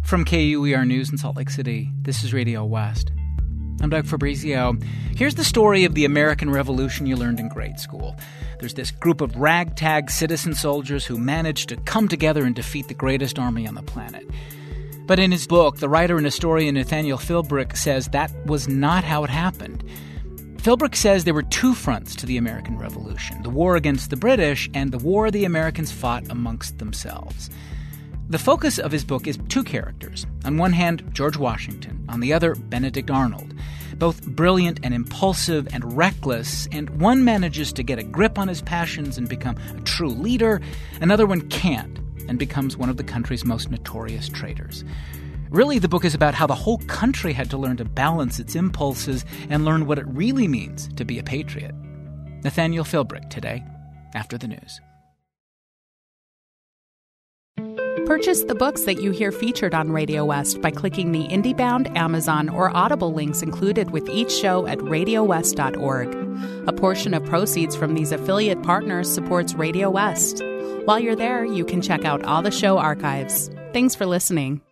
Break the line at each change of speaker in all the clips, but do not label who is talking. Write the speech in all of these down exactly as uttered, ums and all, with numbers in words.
From K U E R News in Salt Lake City, this is Radio West. I'm Doug Fabrizio. Here's the story of the American Revolution you learned in grade school. There's this group of ragtag citizen soldiers who managed to come together and defeat the greatest army on the planet. But in his book, the writer and historian Nathaniel Philbrick says that was not how it happened. Philbrick says there were two fronts to the American Revolution, the war against the British and the war the Americans fought amongst themselves. The focus of his book is two characters. On one hand, George Washington. On the other, Benedict Arnold. Both brilliant and impulsive and reckless, and one manages to get a grip on his passions and become a true leader. Another one can't and becomes one of the country's most notorious traitors. Really, the book is about how the whole country had to learn to balance its impulses and learn what it really means to be a patriot. Nathaniel Philbrick today, after the news.
Purchase the books that you hear featured on Radio West by clicking the IndieBound, Amazon, or Audible links included with each show at radio west dot org. A portion of proceeds from these affiliate partners supports Radio West. While you're there, you can check out all the show archives. Thanks for listening.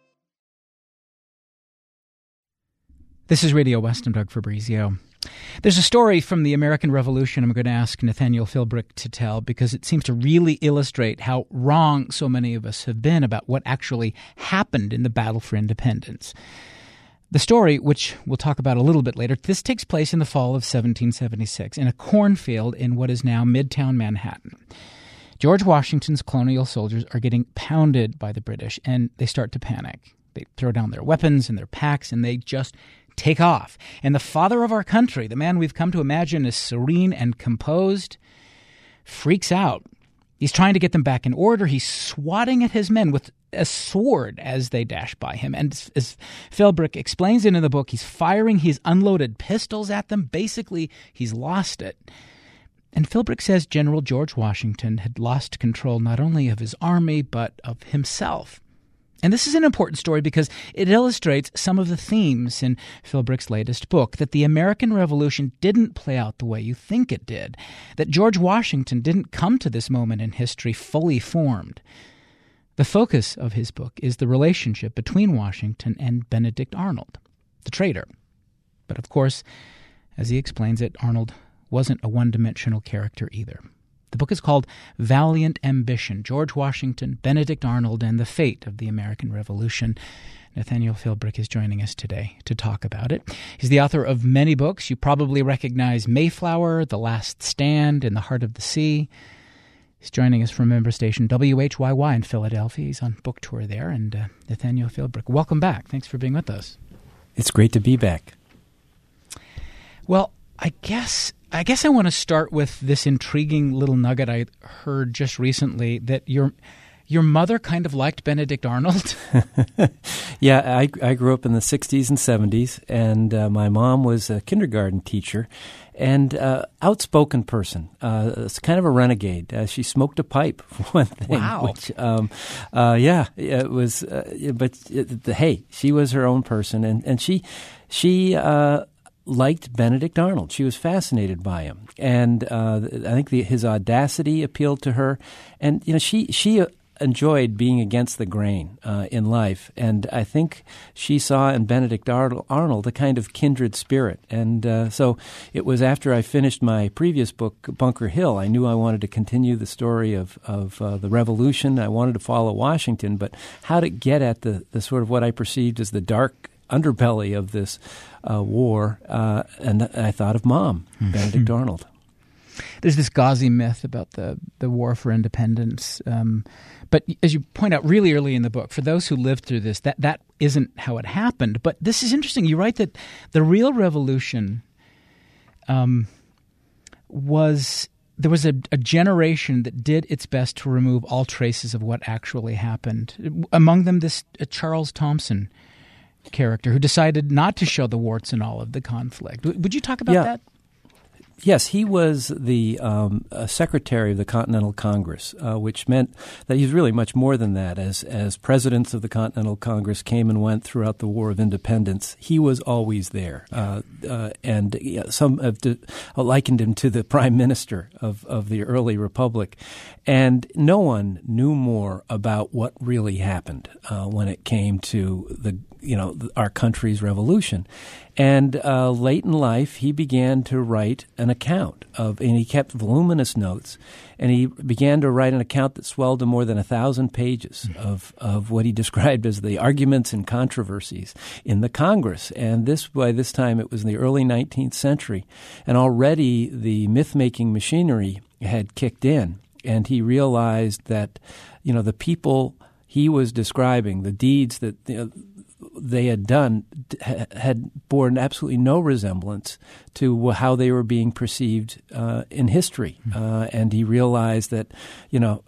This is Radio West. I'm Doug Fabrizio. There's a story from the American Revolution I'm going to ask Nathaniel Philbrick to tell because it seems to really illustrate how wrong so many of us have been about what actually happened in the battle for independence. The story, which we'll talk about a little bit later, this takes place in the fall of seventeen seventy-six in a cornfield in what is now Midtown Manhattan. George Washington's colonial soldiers are getting pounded by the British, and they start to panic. They throw down their weapons and their packs, and they just take off. And the father of our country, the man we've come to imagine as serene and composed, freaks out. He's trying to get them back in order. He's swatting at his men with a sword as they dash by him. And as Philbrick explains it in the book, he's firing his unloaded pistols at them. Basically, he's lost it. And Philbrick says General George Washington had lost control not only of his army, but of himself. And this is an important story because it illustrates some of the themes in Philbrick's latest book, that the American Revolution didn't play out the way you think it did, that George Washington didn't come to this moment in history fully formed. The focus of his book is the relationship between Washington and Benedict Arnold, the traitor. But of course, as he explains it, Arnold wasn't a one-dimensional character either. The book is called Valiant Ambition, George Washington, Benedict Arnold, and the Fate of the American Revolution. Nathaniel Philbrick is joining us today to talk about it. He's the author of many books. You probably recognize Mayflower, The Last Stand, In the Heart of the Sea. He's joining us from member station W H Y Y in Philadelphia. He's on book tour there. And uh, Nathaniel Philbrick, welcome back. Thanks for being with us.
It's great to be back.
Well, I guess... I guess I want to start with this intriguing little nugget I heard just recently that your your mother kind of liked Benedict Arnold.
Yeah, I, I grew up in the sixties and seventies, and uh, my mom was a kindergarten teacher and uh, outspoken person. Uh, it's kind of a renegade. Uh, she smoked a pipe, for one thing.
Wow.
Which, um, uh, yeah, it was. Uh, but it, the, hey, she was her own person, and and she she. Uh, liked Benedict Arnold. She was fascinated by him. And uh, I think the, his audacity appealed to her. And, you know, she she enjoyed being against the grain uh, in life. And I think she saw in Benedict Arnold a kind of kindred spirit. And uh, so it was after I finished my previous book, Bunker Hill, I knew I wanted to continue the story of, of uh, the Revolution. I wanted to follow Washington, but how to get at the, the sort of what I perceived as the dark underbelly of this uh, war, uh, and th- I thought of Mom, mm-hmm. Benedict Arnold.
There's this gauzy myth about the, the war for independence, um, but as you point out really early in the book, for those who lived through this, that, that isn't how it happened. But this is interesting. You write that the real revolution um, was... There was a, a generation that did its best to remove all traces of what actually happened. Among them, this uh, Charles Thompson character who decided not to show the warts and all of the conflict. W- would you talk about
yeah.
that?
Yes, he was the um, uh, secretary of the Continental Congress, uh, which meant that he's really much more than that. As as presidents of the Continental Congress came and went throughout the War of Independence, he was always there. Uh, uh, and uh, some have de- likened him to the prime minister of, of the early republic. And no one knew more about what really happened uh, when it came to the you know our country's revolution. And uh, late in life, he began to write an account of, and he kept voluminous notes, and he began to write an account that swelled to more than a thousand pages of, of what he described as the arguments and controversies in the Congress. And this, by this time, it was in the early nineteenth century, and already the myth-making machinery had kicked in, and he realized that, you know, the people he was describing, the deeds that you know, they had done had borne absolutely no resemblance to how they were being perceived uh, in history. Uh, and he realized that, you know,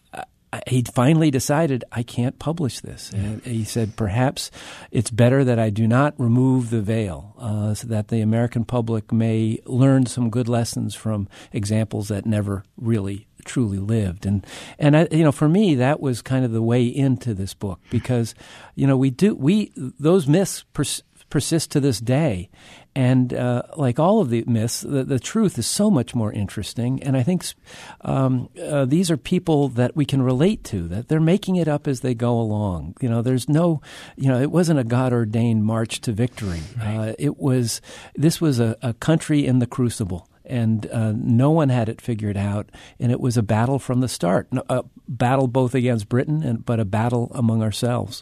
he finally decided, I can't publish this. And he said, perhaps it's better that I do not remove the veil uh, so that the American public may learn some good lessons from examples that never really truly lived. And, and I, you know, for me, that was kind of the way into this book because, you know, we do, we, those myths pers- persist to this day. And uh, like all of the myths, the, the truth is so much more interesting. And I think um, uh, these are people that we can relate to, that they're making it up as they go along. You know, there's no, you know, it wasn't a God-ordained march to victory. Right. Uh, it was, this was a, a country in the crucible. And uh, no one had it figured out, and it was a battle from the start, a battle both against Britain, and but a battle among ourselves.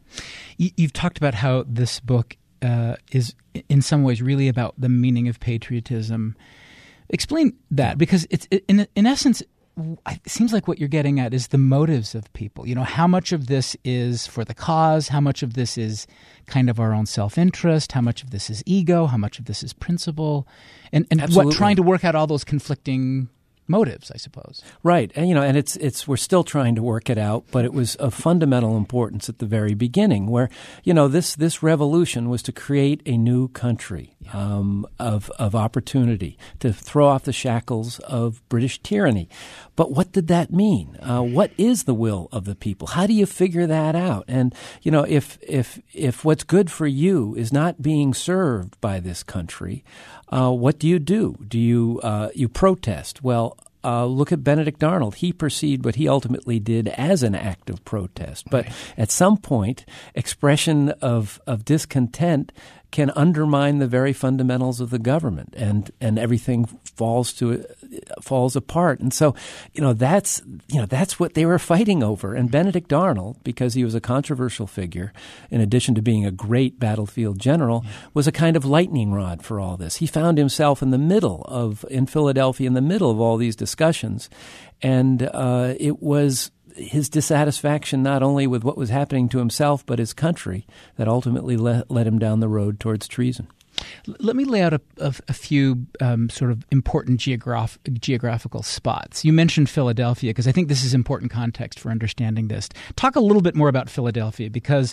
You've talked about how this book uh, is, in some ways, really about the meaning of patriotism. Explain that, because it's in in essence, it seems like what you're getting at is the motives of people. You know, how much of this is for the cause? How much of this is kind of our own self-interest? How much of this is ego? How much of this is principle? And and what trying to work out all those conflicting motives, I suppose.
Right. And, you know, and it's, it's, we're still trying to work it out, but it was of fundamental importance at the very beginning where, you know, this, this revolution was to create a new country, um, of, of opportunity, to throw off the shackles of British tyranny. But what did that mean? Uh, what is the will of the people? How do you figure that out? And, you know, if, if, if what's good for you is not being served by this country, uh, what do you do? Do you, uh, you protest? Well, Uh, look at Benedict Arnold. He perceived what he ultimately did as an act of protest. But right. At some point, expression of, of discontent can undermine the very fundamentals of the government, and, and everything falls to falls apart. And so, you know, that's you know that's what they were fighting over. And Benedict Arnold, because he was a controversial figure, in addition to being a great battlefield general, yeah. was a kind of lightning rod for all this. He found himself in the middle of in Philadelphia, in the middle of all these discussions, and uh, it was his dissatisfaction not only with what was happening to himself but his country that ultimately le- led him down the road towards treason.
Let me lay out a, a, a few um, sort of important geograph- geographical spots. You mentioned Philadelphia because I think this is important context for understanding this. Talk a little bit more about Philadelphia, because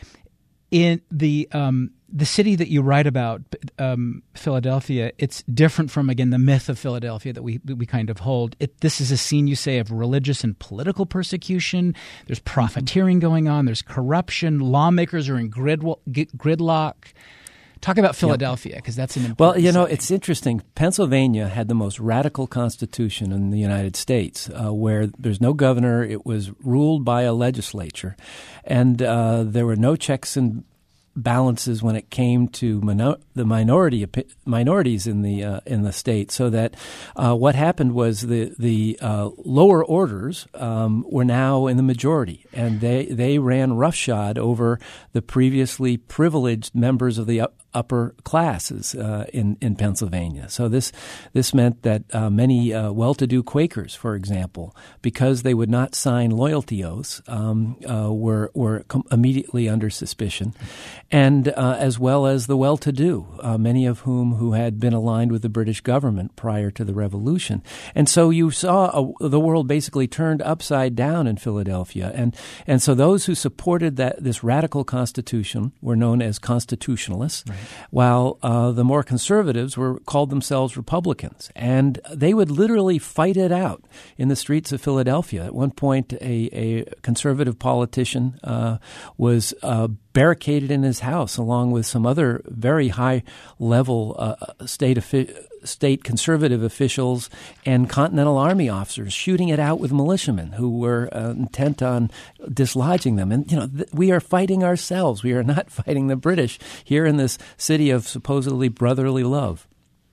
in the um, the city that you write about, um, Philadelphia, it's different from, again, the myth of Philadelphia that we we kind of hold. It, this is a scene, you say, of religious and political persecution. There's profiteering going on. There's corruption. Lawmakers are in grid, gridlock. Talk about Philadelphia, because that's an important
Well, you know,
city.
It's interesting. Pennsylvania had the most radical constitution in the United States, uh, where there's no governor. It was ruled by a legislature, and uh, there were no checks and balances when it came to minor- the minority minorities in the uh, in the state. So that uh, what happened was the the uh, lower orders um, were now in the majority, and they they ran roughshod over the previously privileged members of the up- upper classes uh, in in Pennsylvania. So this this meant that uh, many uh, well-to-do Quakers, for example, because they would not sign loyalty oaths, um, uh, were were com- immediately under suspicion. And uh, as well as the well-to-do, uh, many of whom who had been aligned with the British government prior to the Revolution. And so you saw a, the world basically turned upside down in Philadelphia. And and so those who supported that this radical constitution were known as constitutionalists. Right. while uh, the more conservatives were called themselves Republicans. And they would literally fight it out in the streets of Philadelphia. At one point, a, a conservative politician uh, was uh, barricaded in his house along with some other very high-level uh, state offi- state conservative officials and Continental Army officers, shooting it out with militiamen who were uh, intent on dislodging them. And, you know, th- we are fighting ourselves. We are not fighting the British here in this city of supposedly brotherly love.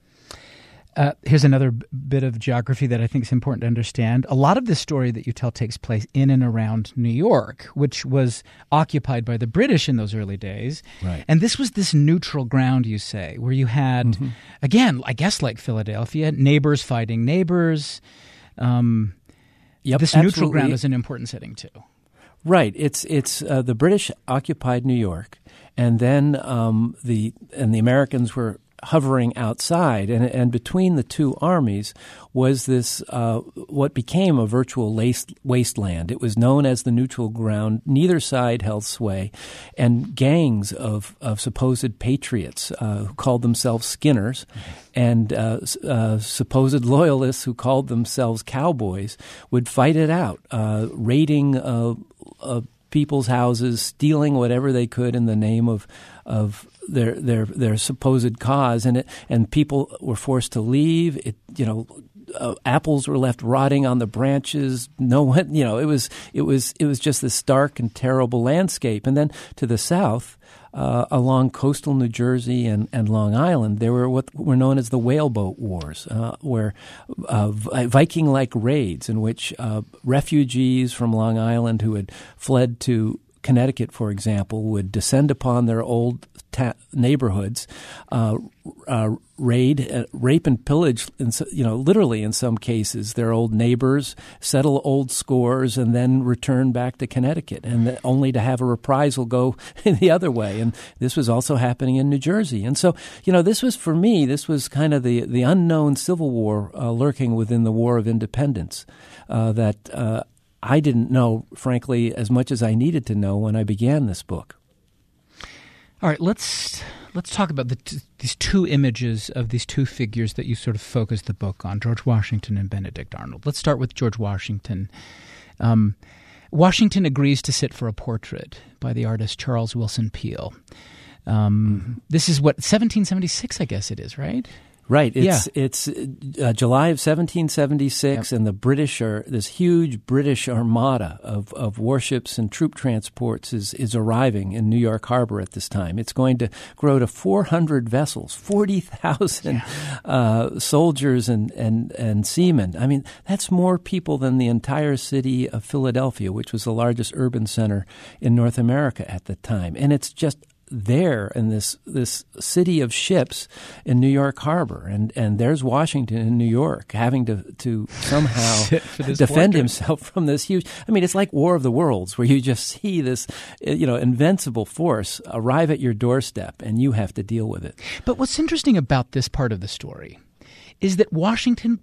Uh, here's another b- bit of geography that I think is important to understand. A lot of the story that you tell takes place in and around New York, which was occupied by the British in those early days.
Right.
And this was this neutral ground, you say, where you had, mm-hmm. again, I guess like Philadelphia, neighbors fighting neighbors. Um,
yep,
this
absolutely.
neutral ground is an important setting, too.
Right. It's it's uh, the British occupied New York, and then um, the and the Americans were hovering outside, and and between the two armies was this uh, what became a virtual waste, wasteland. It was known as the neutral ground. Neither side held sway, and gangs of, of supposed patriots uh, who called themselves Skinners, and uh, uh, supposed loyalists who called themselves cowboys would fight it out, uh, raiding uh, uh, people's houses, stealing whatever they could in the name of of their their their supposed cause, and it, and people were forced to leave. It you know. Uh, apples were left rotting on the branches. No one, you know, it was it was it was just this stark and terrible landscape. And then to the south, uh, along coastal New Jersey and, and Long Island, there were what were known as the whaleboat wars, uh, where uh, Viking-like raids in which uh, refugees from Long Island who had fled to Connecticut, for example, would descend upon their old ta- neighborhoods, uh, uh, raid, uh, rape, and pillage. In, you know, literally in some cases, their old neighbors, settle old scores, and then return back to Connecticut, and th- only to have a reprisal go the other way. And this was also happening in New Jersey. And so, you know, this was for me. This was kind of the the unknown Civil War uh, lurking within the War of Independence uh, that. Uh, I didn't know, frankly, as much as I needed to know when I began this book.
All right, let's let's talk about the t- these two images of these two figures that you sort of focus the book on, George Washington and Benedict Arnold. Let's start with George Washington. Um, Washington agrees to sit for a portrait by the artist Charles Willson Peale. Um, mm-hmm. This is what, seventeen seventy-six, I guess it is, right?
Right. It's
yeah.
it's uh, July of seventeen seventy-six, yep. And the British are this huge British armada of, of warships and troop transports is is arriving in New York Harbor at this time. It's going to grow to four hundred vessels, forty thousand yeah. uh, soldiers and, and, and seamen. I mean, that's more people than the entire city of Philadelphia, which was the largest urban center in North America at the time. And it's just there in this this city of ships in New York Harbor, and, and there's Washington in New York having to to somehow defend portrait. himself from this huge. I mean, it's like War of the Worlds, where you just see this, you know, invincible force arrive at your doorstep, and you have to deal with it.
But what's interesting about this part of the story is that Washington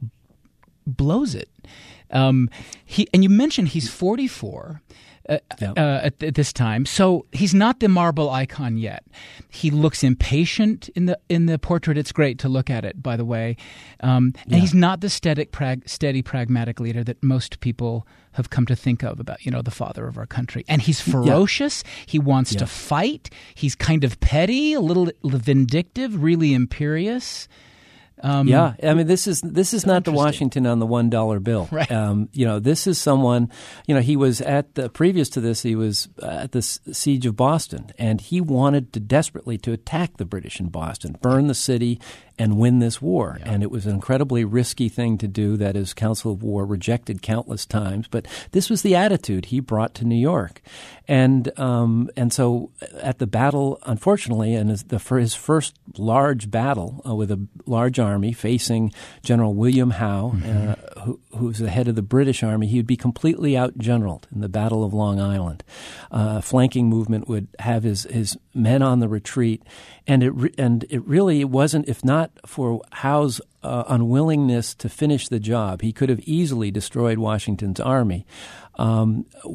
blows it. Um, he and you mentioned he's forty-four. Uh, yeah. uh, at, at this time, so he's not the marble icon yet. He looks impatient in the in the portrait. It's great to look at it, by the way, um, and yeah. he's not the steady, prag- steady, pragmatic leader that most people have come to think of about, you know, the father of our country. And he's ferocious. Yeah. He wants yeah. to fight. He's kind of petty, a little vindictive, really imperious. Um,
yeah, I mean, this is this is so not the Washington on the one dollar bill.
Right.
Um, you know, this is someone. You know, he was at the previous to this. He was at the siege of Boston, and he wanted to desperately to attack the British in Boston, burn the city, and win this war. Yeah. And it was an incredibly risky thing to do that his Council of War rejected countless times. But this was the attitude he brought to New York. And um, and so at the battle, unfortunately, and the, for his first large battle uh, with a large army facing General William Howe, mm-hmm. uh, who, who's the head of the British Army, he would be completely outgeneraled in the Battle of Long Island. Uh, flanking movement would have his, his men on the retreat. And it re- and it really wasn't, if not for Howe's uh, unwillingness to finish the job, he could have easily destroyed Washington's army. Um, we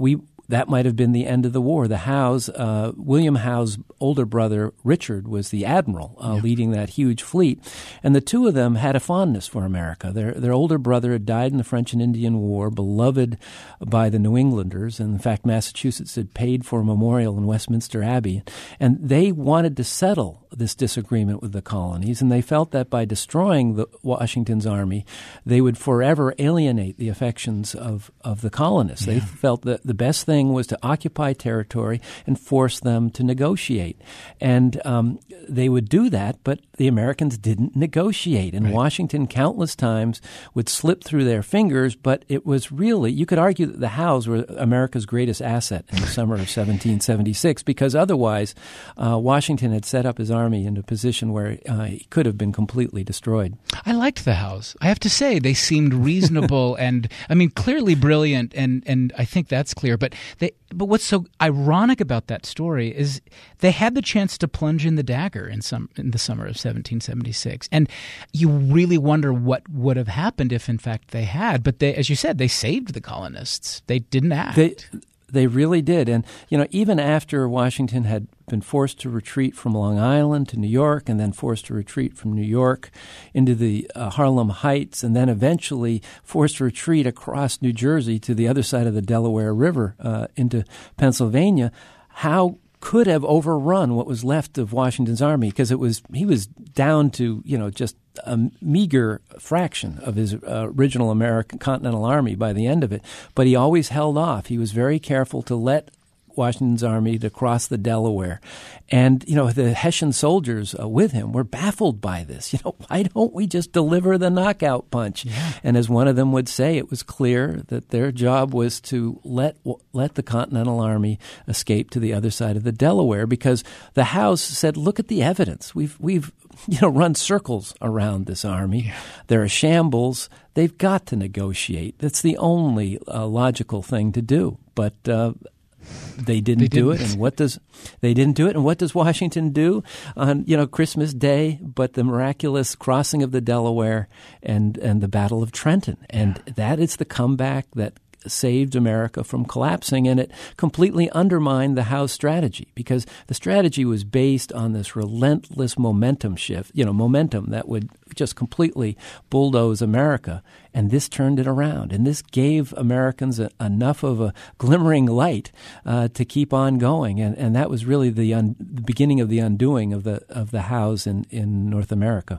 that might have been the end of the war. The Howes, uh, William Howe's older brother, Richard, was the admiral uh, yeah. leading that huge fleet. And the two of them had a fondness for America. Their their older brother had died in the French and Indian War, beloved by the New Englanders. And in fact, Massachusetts had paid for a memorial in Westminster Abbey. And they wanted to settle this disagreement with the colonies. And they felt that by destroying the Washington's army, they would forever alienate the affections of, of the colonists. Yeah. They felt that the best thing was to occupy territory and force them to negotiate. And um, they would do that, but the Americans didn't negotiate. And right. Washington countless times would slip through their fingers, but it was really, you could argue that the Howes were America's greatest asset in the summer of seventeen seventy-six, because otherwise uh, Washington had set up his army in a position where uh, he could have been completely destroyed.
I liked the Howes. I have to say, they seemed reasonable and, I mean, clearly brilliant, and, and I think that's clear, but They, but what's so ironic about that story is they had the chance to plunge in the dagger in some in the summer of seventeen seventy-six, and you really wonder what would have happened if, in fact, they had. But they, as you said, they saved the colonists. They didn't act.
They, they really did, and you know, even after Washington had been forced to retreat from Long Island to New York, and then forced to retreat from New York into the uh, Harlem Heights, and then eventually forced to retreat across New Jersey to the other side of the Delaware River uh, into Pennsylvania, how could have overrun what was left of Washington's army, because it was he was down to, you know, just a meager fraction of his uh, original American Continental Army by the end of it. But he always held off. He was very careful to let Washington's army to cross the Delaware. And, you know, the Hessian soldiers uh, with him were baffled by this. You know, why don't we just deliver the knockout punch?
Yeah.
And as one of them would say, it was clear that their job was to let let the Continental Army escape to the other side of the Delaware, because the House said, look at the evidence. We've, we've you know, run circles around this army.
Yeah.
They're a shambles. They've got to negotiate. That's the only uh, logical thing to do. But uh They didn't,
they didn't
do it, and what does they didn't do it, and what does Washington do on, you know, Christmas Day? But the miraculous crossing of the Delaware and and the Battle of Trenton, and
yeah.
that is the comeback that saved America from collapsing, and it completely undermined the House strategy, because the strategy was based on this relentless momentum shift, you know, momentum that would just completely bulldoze America, and this turned it around, and this gave Americans a, enough of a glimmering light uh, to keep on going, and, and that was really the, un, the beginning of the undoing of the of the House in, in North America.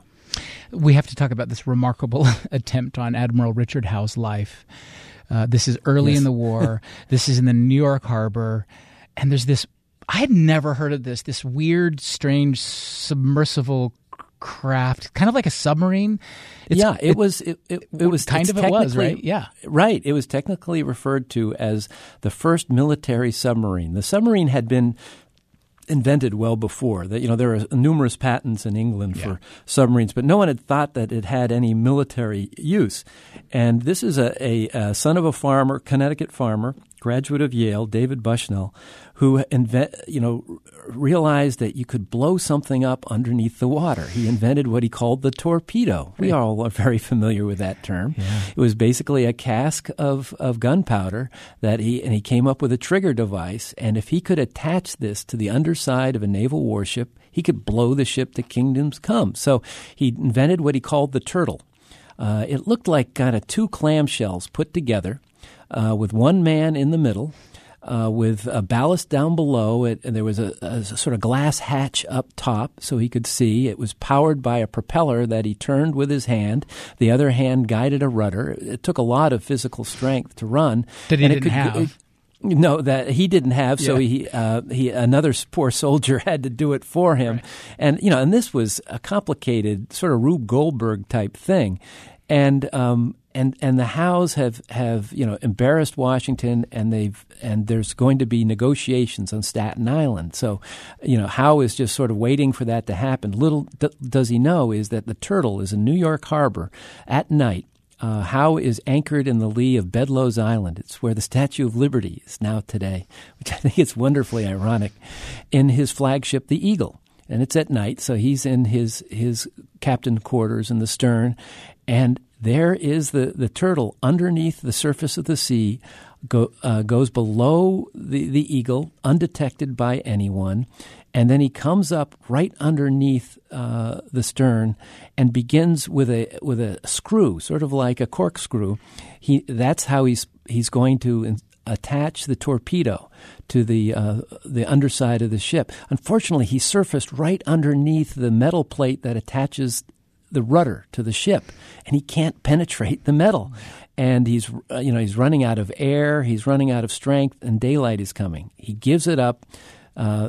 We have to talk about this remarkable attempt on Admiral Richard Howe's life. Uh, this is early
yes.
in the war. This is in the New York harbor. And there's this, I had never heard of this, this weird, strange, submersible craft, kind of like a submarine. It's,
yeah, it, it was it, it, it was
kind of it was, right? Yeah.
Right. It was technically referred to as the first military submarine. The submarine had been invented well before. That, you know, there are numerous patents in England
yeah.
for submarines, but no one had thought that it had any military use. And this is a, a, a son of a farmer, Connecticut farmer, graduate of Yale, David Bushnell, who invent, you know, realized that you could blow something up underneath the water. He invented what he called the torpedo. We all are very familiar with that term.
Yeah.
It was basically a cask of, of gunpowder that he and he came up with a trigger device. And if he could attach this to the underside of a naval warship, he could blow the ship to kingdoms come. So he invented what he called the turtle. Uh, it looked like kind of two clamshells put together uh, with one man in the middle. Uh, with a ballast down below it, and there was a, a sort of glass hatch up top so he could see. It was powered by a propeller that he turned with his hand. The other hand guided a rudder. It took a lot of physical strength to run.
That he
and
didn't
it could,
have.
It, no, that he didn't have. So
yeah.
he, uh, he, another poor soldier had to do it for him.
Right.
And you know, and this was a complicated sort of Rube Goldberg type thing, and um, And and the Howes have, have you know embarrassed Washington, and they've and there's going to be negotiations on Staten Island. So, you know, Howe is just sort of waiting for that to happen. Little d- does he know is that the Turtle is in New York Harbor at night. Uh, Howe is anchored in the lee of Bedloe's Island. It's where the Statue of Liberty is now today, which I think is wonderfully ironic, in his flagship, the Eagle. And it's at night, so he's in his his captain quarters in the stern. And there is the, the turtle underneath the surface of the sea, go, uh, goes below the, the eagle, undetected by anyone, and then he comes up right underneath uh, the stern and begins with a with a screw, sort of like a corkscrew. He that's how he's he's going to in, attach the torpedo to the uh, the underside of the ship. Unfortunately, he surfaced right underneath the metal plate that attaches the rudder to the ship, and he can't penetrate the metal. And he's uh, you know he's running out of air, he's running out of strength, and daylight is coming. He gives it up. Uh,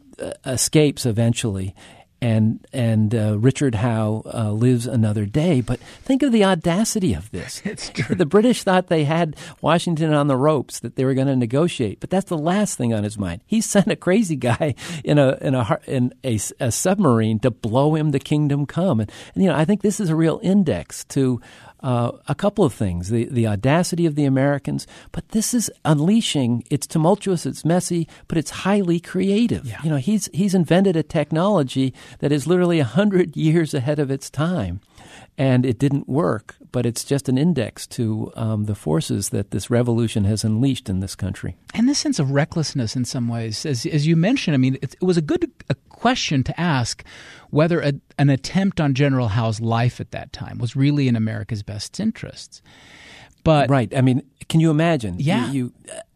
escapes eventually, and and uh, Richard Howe uh, lives another day. But think of the audacity of this.
It's true.
The British thought they had Washington on the ropes, that they were going to negotiate, but that's the last thing on his mind. He sent a crazy guy in a in a in a, a submarine to blow him the kingdom come. And, and you know, I think this is a real index to Uh, a couple of things, the, the audacity of the Americans, but this is unleashing. It's tumultuous, it's messy, but it's highly creative.
Yeah.
You know, he's he's invented a technology that is literally a hundred years ahead of its time, and it didn't work, but it's just an index to um, the forces that this revolution has unleashed in this country.
And this sense of recklessness in some ways, as as you mentioned, I mean, it, it was a good a question to ask whether a, an attempt on General Howe's life at that time was really in America's best interests. But
right. I mean, can you imagine?
Yeah.
You, you,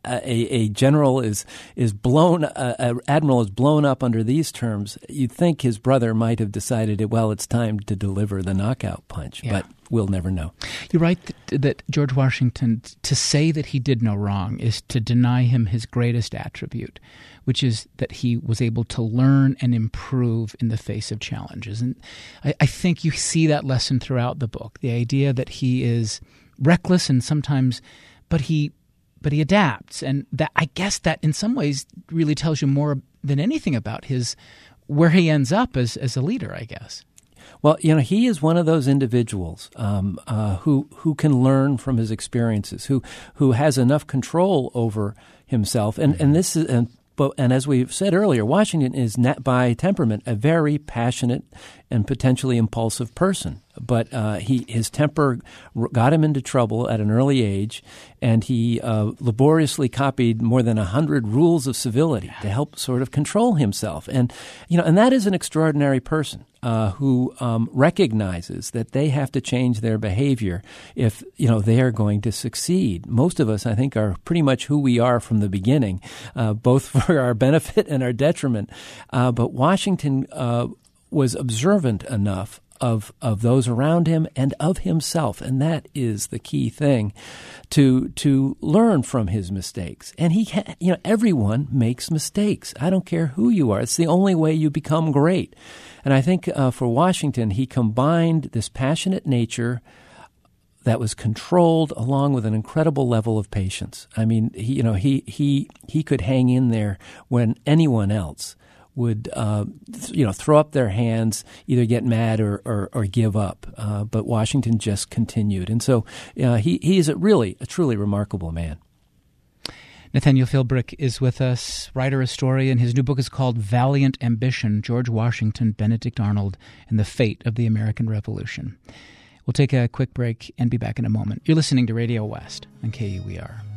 a, a general is is blown, uh, an admiral is blown up under these terms. You'd think his brother might have decided, well, it's time to deliver the knockout punch,
Yeah.
but we'll never know.
You're right that, that George Washington, to say that he did no wrong is to deny him his greatest attribute, which is that he was able to learn and improve in the face of challenges. And I, I think you see that lesson throughout the book, the idea that he is reckless and sometimes, but he but he adapts. And that, I guess that in some ways really tells you more than anything about his where he ends up as, as a leader, I guess.
Well, you know, he is one of those individuals um, uh, who who can learn from his experiences, who who has enough control over himself, and and this is and but and as we've said earlier, Washington is not, by temperament a very passionate and potentially impulsive person. But uh, he his temper got him into trouble at an early age, and he uh, laboriously copied more than a hundred rules of civility to help sort of control himself. And you know, and that is an extraordinary person uh, who um, recognizes that they have to change their behavior if you know they are going to succeed. Most of us, I think, are pretty much who we are from the beginning, uh, both for our benefit and our detriment. Uh, but Washington uh, was observant enough of of those around him and of himself, and that is the key thing, to to learn from his mistakes. And he, ha- you know, everyone makes mistakes. I don't care who you are; it's the only way you become great. And I think uh, for Washington, he combined this passionate nature that was controlled along with an incredible level of patience. I mean, he, you know, he he he could hang in there when anyone else would, uh, you know, throw up their hands, either get mad or, or, or give up. Uh, but Washington just continued. And so uh, he, he is a really, a truly remarkable man.
Nathaniel Philbrick is with us, writer, historian. His new book is called Valiant Ambition, George Washington, Benedict Arnold, and the Fate of the American Revolution. We'll take a quick break and be back in a moment. You're listening to Radio West on K U E R.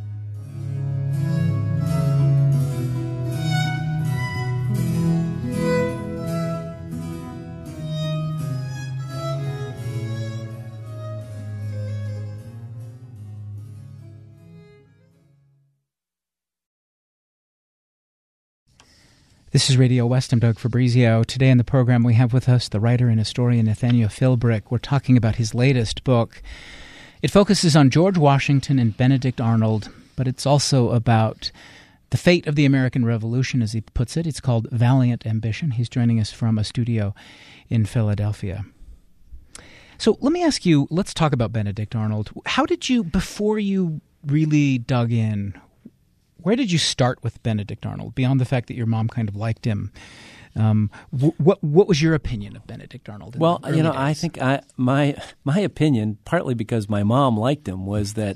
This is Radio West. I'm Doug Fabrizio. Today on the program we have with us the writer and historian Nathaniel Philbrick. We're talking about his latest book. It focuses on George Washington and Benedict Arnold, but it's also about the fate of the American Revolution, as he puts it. It's called Valiant Ambition. He's joining us from a studio in Philadelphia. So let me ask you, let's talk about Benedict Arnold. How did you, before you really dug in, where did you start with Benedict Arnold, beyond the fact that your mom kind of liked him? Um, wh- what what was your opinion of Benedict Arnold? in
Well,
the early
you know,
days?
I think I, my my opinion, partly because my mom liked him, was that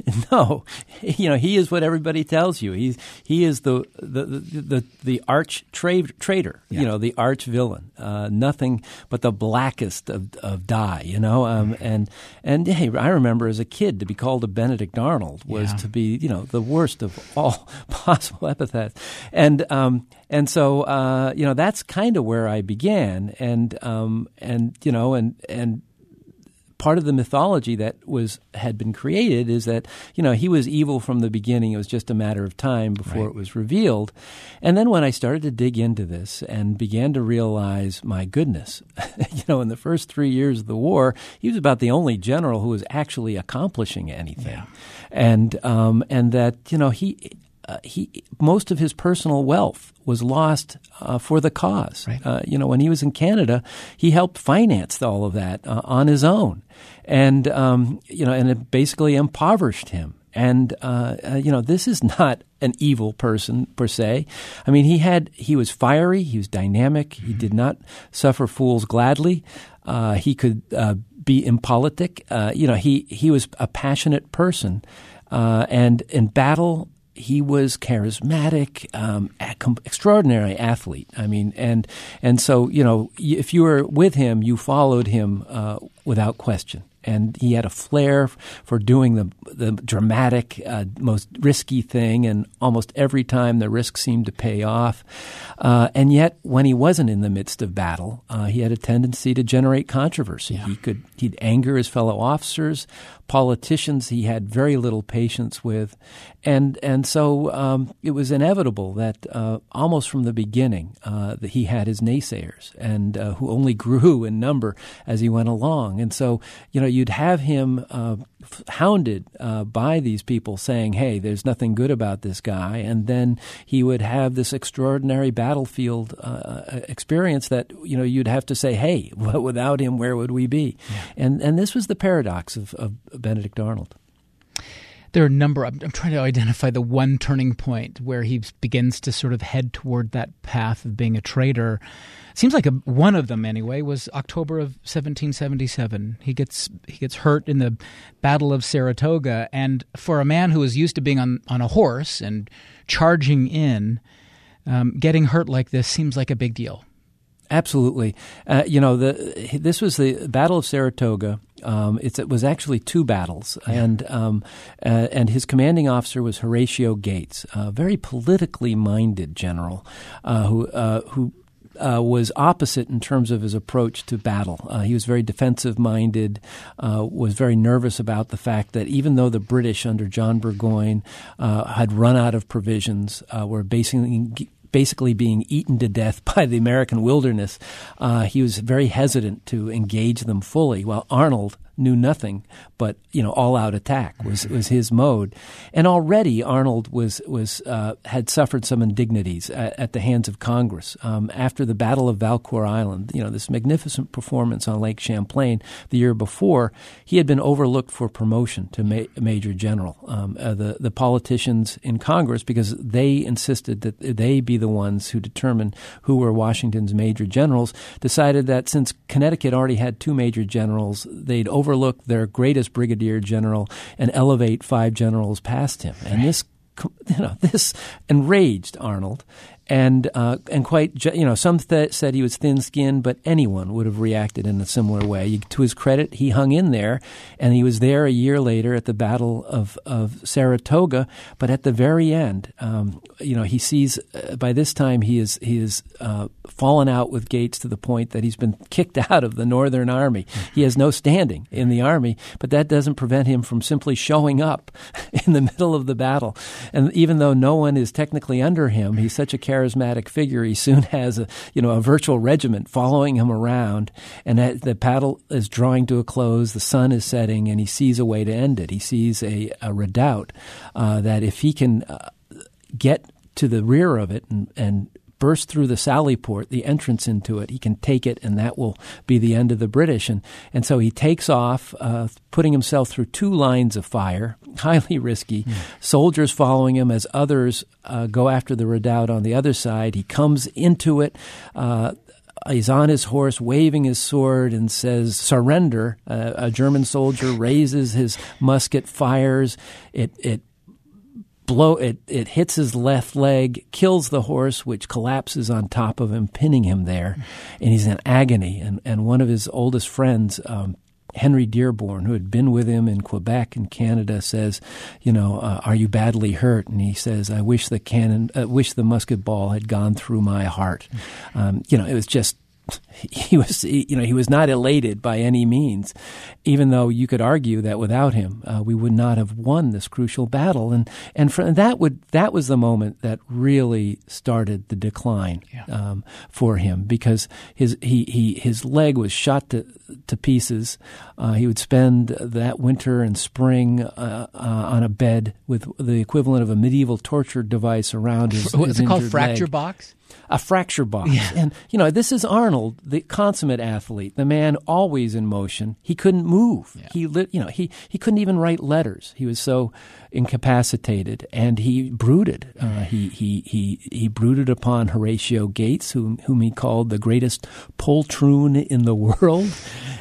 no, you know, he is what everybody tells you. He's he is the the the, the, the arch tra- traitor,
Yeah.
you know, the arch villain. Uh, nothing but the blackest of, of dye, you know. Um, and and hey, I remember as a kid to be called a Benedict Arnold was
Yeah.
to be, you know, the worst of all possible epithets. And um, and so uh, you know, that's kind of where I began. And um, and you know, and and. Part of the mythology that was had been created is that, you know, he was evil from the beginning. It was just a matter of time before
Right.
it was revealed. And then when I started to dig into this and began to realize, my goodness, you know, in the first three years of the war, he was about the only general who was actually accomplishing anything.
Yeah.
And um, and that, you know, he uh, he most of his personal wealth was lost uh, for the cause.
Right.
Uh, you know, when he was in Canada, he helped finance all of that uh, on his own, and um, you know, and it basically impoverished him. And uh, uh, you know, this is not an evil person per se. I mean, he had he was fiery, he was dynamic. Mm-hmm. He did not suffer fools gladly. Uh, he could uh, be impolitic. Uh, you know, he he was a passionate person, uh, and in battle, he was charismatic, um, extraordinary athlete. I mean, and and so, you know, if you were with him, you followed him uh, without question. And he had a flair for doing the the dramatic, uh, most risky thing, and almost every time the risk seemed to pay off. Uh, and yet, when he wasn't in the midst of battle, uh, he had a tendency to generate controversy. Yeah. He could he'd anger his fellow officers, politicians. He had very little patience with, and and so um, it was inevitable that uh, almost from the beginning uh, that he had his naysayers, and uh, who only grew in number as he went along. And so, you know, you'd have him uh, hounded uh, by these people saying, hey, there's nothing good about this guy. And then he would have this extraordinary battlefield uh, experience that, you know, you'd have to say, hey, without him, where would we be? Yeah. And and this was the paradox of, of Benedict Arnold.
There are a number. I'm, I'm trying to identify the one turning point where he begins to sort of head toward that path of being a traitor. Seems like a, one of them, anyway, was October of seventeen seventy-seven. He gets he gets hurt in the Battle of Saratoga, and for a man who was used to being on, on a horse and charging in, um, getting hurt like this seems like a big deal.
Absolutely. Uh, you know, the this was the Battle of Saratoga. Um, it's, it was actually two battles, yeah. and um, uh, and his commanding officer was Horatio Gates, a very politically minded general uh, who uh, who. Uh, was opposite in terms of his approach to battle. Uh, he was very defensive-minded, uh, was very nervous about the fact that even though the British under John Burgoyne uh, had run out of provisions, uh, were basically basically being eaten to death by the American wilderness, uh, he was very hesitant to engage them fully, while Arnold knew nothing but, you know, all-out attack was, was his mode. And already Arnold was was uh, had suffered some indignities at, at the hands of Congress. Um, after the Battle of Valcour Island, you know, this magnificent performance on Lake Champlain the year before, he had been overlooked for promotion to ma- Major General. Um, uh, the, the politicians in Congress, because they insisted that they be the ones who determined who were Washington's Major Generals, decided that since Connecticut already had two Major Generals, they'd over overlook their greatest brigadier general and elevate five generals past him. And this, you know, this enraged Arnold. And uh, and quite, you know, some th- said he was thin-skinned, but anyone would have reacted in a similar way. To his credit, he hung in there, and he was there a year later at the Battle of, of Saratoga. But at the very end, um, you know, he sees uh, by this time he is he is uh, fallen out with Gates to the point that he's been kicked out of the Northern Army. He has no standing in the Army, but that doesn't prevent him from simply showing up in the middle of the battle. And even though no one is technically under him, he's such a charismatic figure. He soon has a you know a virtual regiment following him around, and that the battle is drawing to a close. The sun is setting, and he sees a way to end it. He sees a, a redoubt uh, that if he can uh, get to the rear of it and, and burst through the sally port, the entrance into it, he can take it, and that will be the end of the British. And and so he takes off, uh, putting himself through two lines of fire, highly risky. Mm. Soldiers following him as others uh, go after the redoubt on the other side. He comes into it. Uh, he's on his horse, waving his sword, and says, "Surrender." Uh, a German soldier raises his musket, fires. It it blow it it hits his left leg, kills the horse, which collapses on top of him, pinning him there, and he's in agony. And and one of his oldest friends, um, Henry Dearborn, who had been with him in Quebec and Canada, says, "You know, uh, are you badly hurt?" And he says, "I wish the cannon, uh, wish the musket ball had gone through my heart." Um, you know, it was just. He was, you know, he was not elated by any means, even though you could argue that without him, uh, we would not have won this crucial battle. And and for, that would that was the moment that really started the decline yeah. um, for him, because his he, he his leg was shot to to pieces. Uh, he would spend that winter and spring uh, uh, on a bed with the equivalent of a medieval torture device around his.
What's
his
it called?
leg.
Fracture box.
A fracture box.
Yeah.
And, you know, this is Arnold, the consummate athlete, the man always in motion. He couldn't move. Yeah. He, lit, you know, he, he couldn't even write letters. He was so incapacitated, and he brooded. Uh, he, he, he, he brooded upon Horatio Gates, whom, whom he called the greatest poltroon in the world.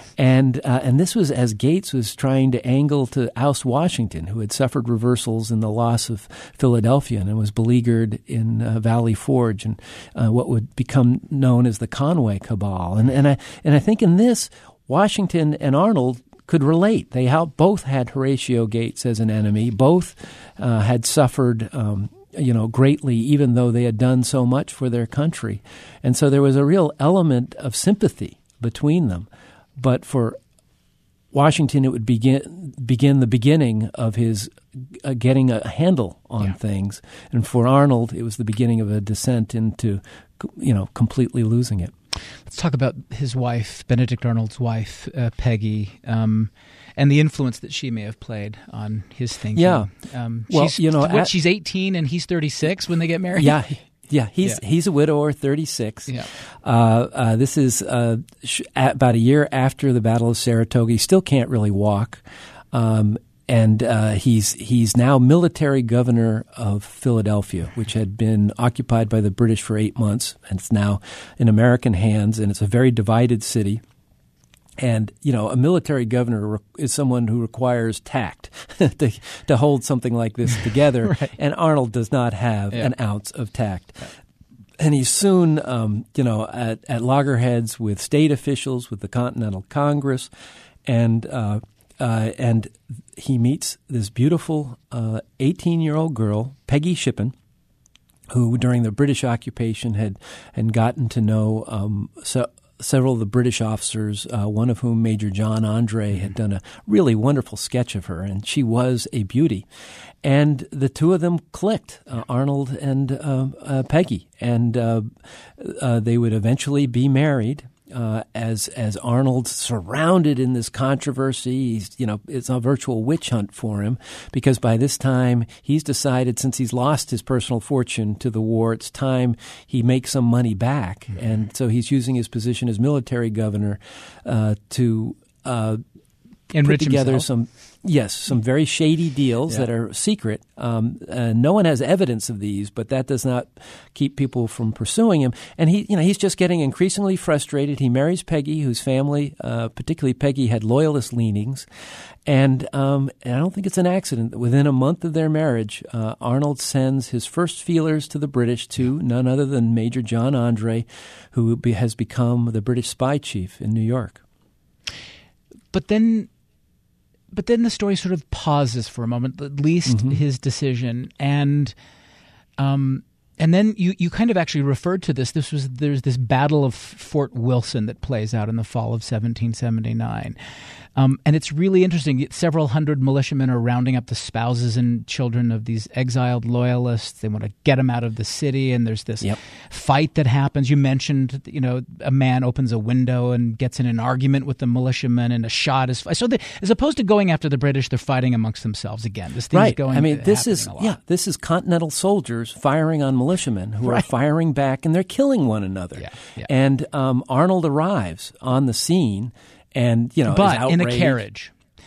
And uh, and this was as Gates was trying to angle to oust Washington, who had suffered reversals in the loss of Philadelphia and was beleaguered in uh, Valley Forge and uh, what would become known as the Conway Cabal. And and I and I think in this, Washington and Arnold could relate. They how both had Horatio Gates as an enemy. Both uh, had suffered Um, you know, greatly, even though they had done so much for their country. And so there was a real element of sympathy between them. But for Washington, it would begin begin the beginning of his uh, getting a handle on yeah. things. And for Arnold, it was the beginning of a descent into, you know, completely losing it.
Let's talk about his wife, Benedict Arnold's wife, uh, Peggy, um, and the influence that she may have played on his thinking.
Yeah.
Um,
well,
she's,
you know,
what,
at,
she's eighteen and he's thirty-six when they get married?
Yeah. Yeah, he's
yeah.
he's a widower, thirty-six.
Yeah.
Uh, uh, this is uh, sh- about a year after the Battle of Saratoga. He still can't really walk, um, and uh, he's he's now military governor of Philadelphia, which had been occupied by the British for eight months, and it's now in American hands, and it's a very divided city. And, you know, a military governor is someone who requires tact to, to hold something like this together.
Right.
And Arnold does not have yeah. an ounce of tact. Yeah. And he's soon, um, you know, at, at loggerheads with state officials, with the Continental Congress. And uh, uh, and he meets this beautiful uh, eighteen-year-old girl, Peggy Shippen, who during the British occupation had, had gotten to know um, so. several of the British officers, uh, one of whom, Major John Andre, had done a really wonderful sketch of her, and she was a beauty. And the two of them clicked, uh, Arnold and uh, uh, Peggy, and uh, uh, they would eventually be married. Uh, as as Arnold's surrounded in this controversy, he's, you know, it's a virtual witch hunt for him, because by this time he's decided, since he's lost his personal fortune to the war, it's time he makes some money back, mm-hmm. and so he's using his position as military governor uh, to uh,
enrich
put together
himself.
some. Yes, some very shady deals yeah. that are secret. Um, uh, no one has evidence of these, but that does not keep people from pursuing him. And he, you know, he's just getting increasingly frustrated. He marries Peggy, whose family, uh, particularly Peggy, had loyalist leanings. And, um, and I don't think it's an accident that within a month of their marriage, uh, Arnold sends his first feelers to the British to none other than Major John Andre, who be, has become the British spy chief in New York.
But then... But then the story sort of pauses for a moment, at least mm-hmm. his decision. And um, and then you, you kind of actually referred to this. This was There's this Battle of Fort Wilson that plays out in the fall of seventeen seventy-nine. Um, and it's really interesting. Several hundred militiamen are rounding up the spouses and children of these exiled loyalists. They want to get them out of the city, and there's this
yep.
fight that happens. You mentioned, you know, a man opens a window and gets in an argument with the militiamen, and a shot is so. They, as opposed to going after the British, they're fighting amongst themselves again. This thing's
right.
going.
I mean, this is
a lot.
yeah, this is Continental soldiers firing on militiamen who right. are firing back, and they're killing one another.
Yeah. Yeah.
And um, Arnold arrives on the scene. And, you know,
but in a carriage.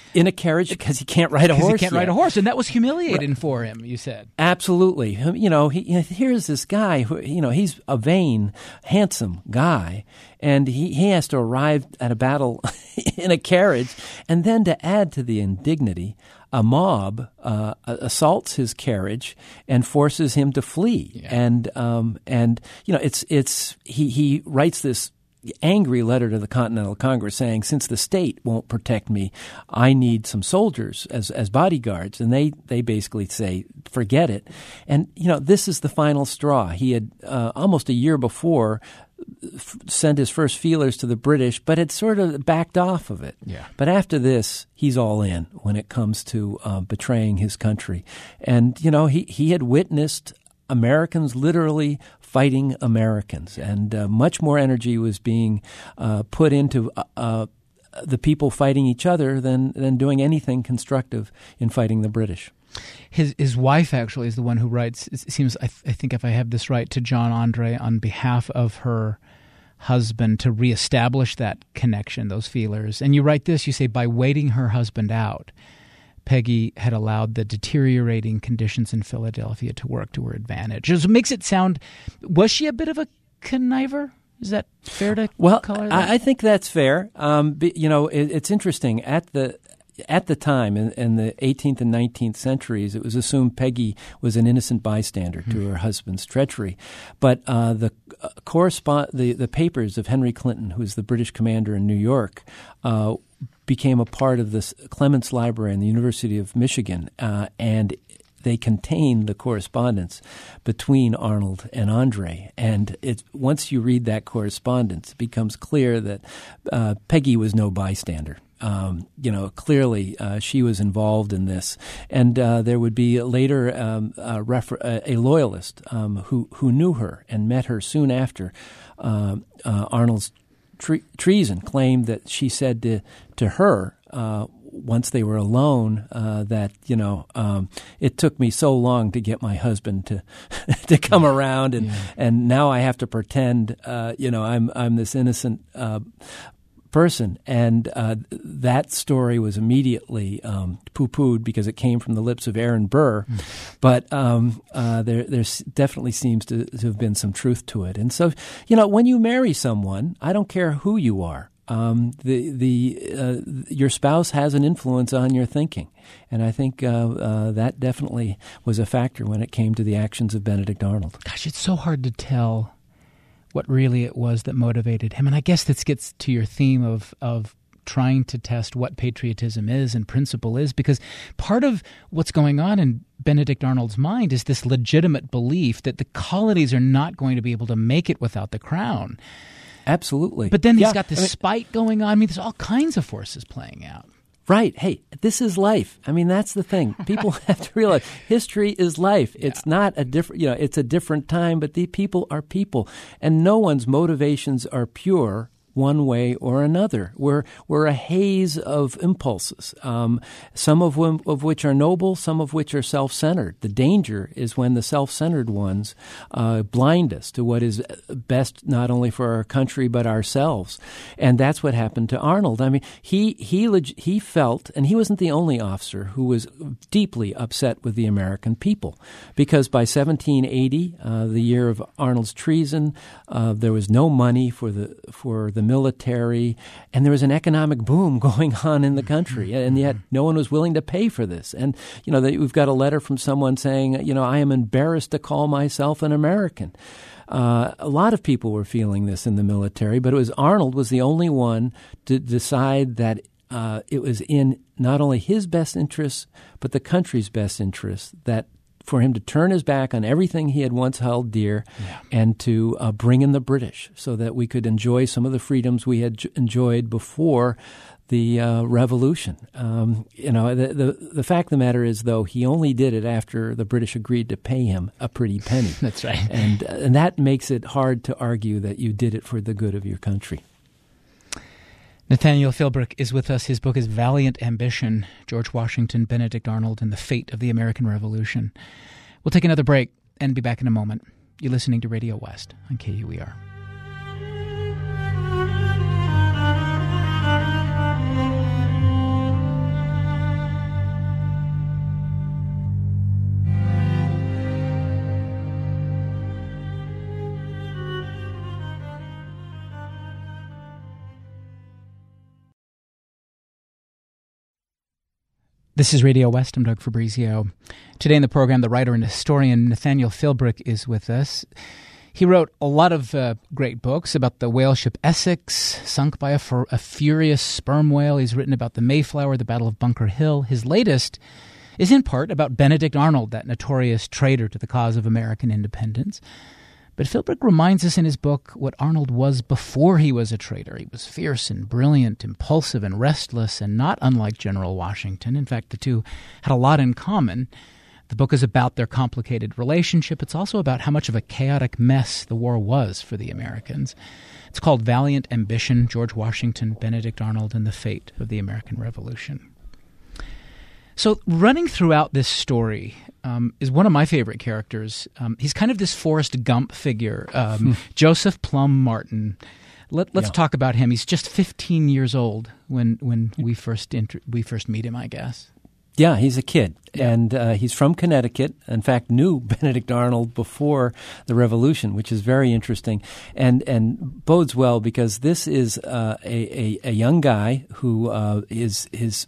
in a carriage because he can't ride a horse.
He can't
yet.
ride a horse, and that was humiliating right. for him. You said
absolutely. You know, he, here's this guy who, you know, he's a vain, handsome guy, and he, he has to arrive at a battle in a carriage, and then to add to the indignity, a mob uh, assaults his carriage and forces him to flee. Yeah. And um, and you know, it's it's he he writes this angry letter to the Continental Congress saying, since the state won't protect me, I need some soldiers as as bodyguards. And they, they basically say, forget it. And, you know, this is the final straw. He had uh, almost a year before f- sent his first feelers to the British, but had sort of backed off of it.
Yeah.
But after this, he's all in when it comes to uh, betraying his country. And, you know, he, he had witnessed Americans literally fighting Americans, and uh, much more energy was being uh, put into uh, uh, the people fighting each other than, than doing anything constructive in fighting the British.
His his wife actually is the one who writes, it seems, I, th- I think if I have this right, to John Andre on behalf of her husband to reestablish that connection, those feelers. And you write this, you say, by waiting her husband out, Peggy had allowed the deteriorating conditions in Philadelphia to work to her advantage. It makes it sound, was she a bit of a conniver? Is that fair to
well,
color that?
I, I think that's fair. Um, but, you know, it, it's interesting. At the at the time, in, in the eighteenth and nineteenth centuries, it was assumed Peggy was an innocent bystander mm-hmm. to her husband's treachery. But uh, the uh, correspond the, the papers of Henry Clinton, who was the British commander in New York, uh, became a part of this Clements Library in the University of Michigan, uh, and they contain the correspondence between Arnold and Andre. And it, once you read that correspondence, it becomes clear that uh, Peggy was no bystander. Um, you know, clearly uh, she was involved in this. And uh, there would be later um, a, refer- a loyalist um, who, who knew her and met her soon after uh, uh, Arnold's tre- treason, claimed that she said to, to her, uh, once they were alone, uh, that, you know, um, it took me so long to get my husband to to come around, and, yeah. and now I have to pretend, uh, you know, I'm I'm this innocent uh, person. And uh, that story was immediately um, poo-pooed because it came from the lips of Aaron Burr. Mm. But um, uh, there there definitely seems to, to have been some truth to it. And so, you know, when you marry someone, I don't care who you are. Um, the the uh, your spouse has an influence on your thinking, and I think uh, uh, that definitely was a factor when it came to the actions of Benedict Arnold.
Gosh, it's so hard to tell what really it was that motivated him, and I guess this gets to your theme of of trying to test what patriotism is and principle is, because part of what's going on in Benedict Arnold's mind is this legitimate belief that the colonies are not going to be able to make it without the crown.
Absolutely.
But then he's
yeah,
got this
I mean,
spite going on. I mean, there's all kinds of forces playing out.
Right. Hey, this is life. I mean, that's the thing. People have to realize history is life. Yeah. It's not a different, you know, it's a different time, but the people are people. And no one's motivations are pure one way or another. We're we're a haze of impulses, um, some of, them, of which are noble, some of which are self-centered. The danger is when the self-centered ones uh, blind us to what is best not only for our country but ourselves. And that's what happened to Arnold. I mean, he he leg- he felt, and he wasn't the only officer who was deeply upset with the American people, because by seventeen eighty, uh, the year of Arnold's treason, uh, there was no money for the for the military, and there was an economic boom going on in the country, and yet no one was willing to pay for this. And, you know, we've got a letter from someone saying, you know, I am embarrassed to call myself an American. Uh, a lot of people were feeling this in the military, but it was Arnold was the only one to decide that uh, it was in not only his best interests, but the country's best interests that for him to turn his back on everything he had once held dear, yeah. and to uh, bring in the British so that we could enjoy some of the freedoms we had j- enjoyed before the uh, Revolution. Um, you know, the, the the fact of the matter is, though, he only did it after the British agreed to pay him a pretty penny.
That's right.
And, uh, and that makes it hard to argue that you did it for the good of your country.
Nathaniel Philbrick is with us. His book is Valiant Ambition, George Washington, Benedict Arnold, and the Fate of the American Revolution. We'll take another break and be back in a moment. You're listening to Radio West on K U E R. This is Radio West. I'm Doug Fabrizio. Today in the program, the writer and historian Nathaniel Philbrick is with us. He wrote a lot of uh, great books about the whale ship Essex, sunk by a, fur- a furious sperm whale. He's written about the Mayflower, the Battle of Bunker Hill. His latest is in part about Benedict Arnold, that notorious traitor to the cause of American independence. But Philbrick reminds us in his book what Arnold was before he was a traitor. He was fierce and brilliant, impulsive and restless, and not unlike General Washington. In fact, the two had a lot in common. The book is about their complicated relationship. It's also about how much of a chaotic mess the war was for the Americans. It's called Valiant Ambition, George Washington, Benedict Arnold, and the Fate of the American Revolution. So running throughout this story um, is one of my favorite characters. Um, he's kind of this Forrest Gump figure, um, Joseph Plum Martin. Let, let's yeah. talk about him. He's just fifteen years old when when we first inter- we first meet him, I guess.
Yeah, he's a kid,
yeah.
and uh, he's from Connecticut. In fact, knew Benedict Arnold before the Revolution, which is very interesting and and bodes well because this is uh, a, a a young guy who uh, is his.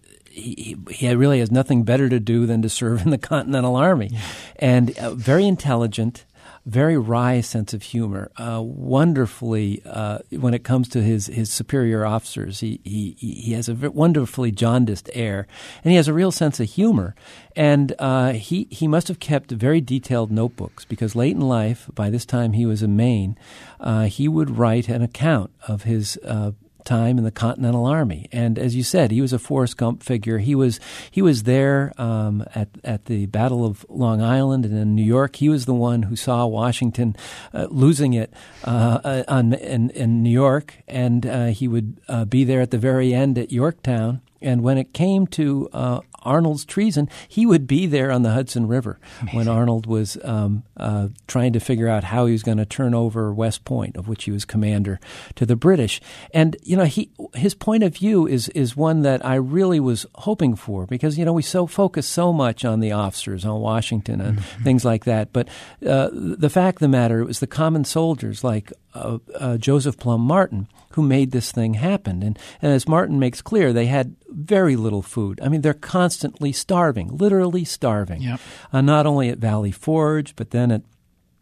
He, he really has nothing better to do than to serve in the Continental Army.
Yeah.
And uh, very intelligent, very wry sense of humor, uh, wonderfully, uh, when it comes to his, his superior officers, he, he, he has a wonderfully jaundiced air, and he has a real sense of humor. And uh, he, he must have kept very detailed notebooks because late in life, by this time he was in Maine, uh, he would write an account of his uh time in the Continental Army. And as you said, he was a Forrest Gump figure. He was he was there um, at at the Battle of Long Island and in New York. He was the one who saw Washington uh, losing it uh, on, in, in New York, and uh, he would uh, be there at the very end at Yorktown. And when it came to uh, Arnold's treason, he would be there on the Hudson River Amazing. When Arnold was um, uh, trying to figure out how he was going to turn over West Point, of which he was commander, to the British. And, you know, he his point of view is is one that I really was hoping for because, you know, we so focus so much on the officers, on Washington and mm-hmm. things like that. But uh, the fact of the matter, it was the common soldiers like uh, uh, Joseph Plum Martin who made this thing happen. And, and as Martin makes clear, they had very little food. I mean, they're constantly starving, literally starving.
Yep.
Uh, not only at Valley Forge, but then at